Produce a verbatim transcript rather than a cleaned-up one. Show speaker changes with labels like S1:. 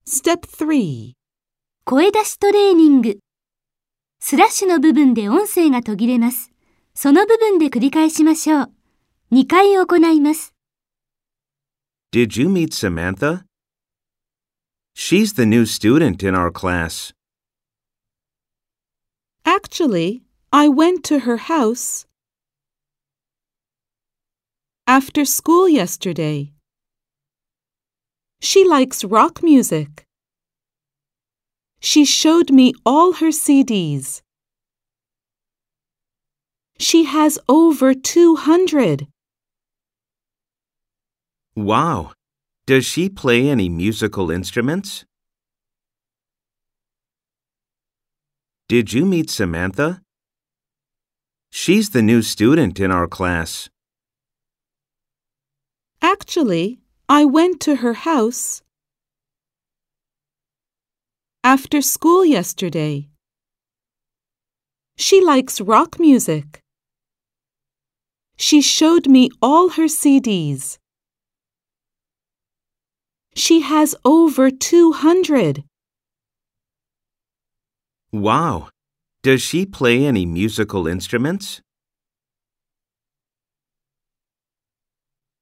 S1: Step three.
S2: 声出しトレーニング。スラッシュの部分で音声が途切れます。その部分で繰り返しましょう。にかい行います。
S3: Did you meet Samantha? She's the new student in our class.
S1: Actually, I went to her house after school yesterday. She likes rock music. She showed me all her C Ds. She has over two hundred.
S3: Wow! Does she play any musical instruments? Did you meet Samantha? She's the new student in our class.
S1: Actually, I went to her house after school yesterday. She likes rock music. She showed me all her C Ds. She has over two hundred.
S3: Wow! Does she play any musical instruments?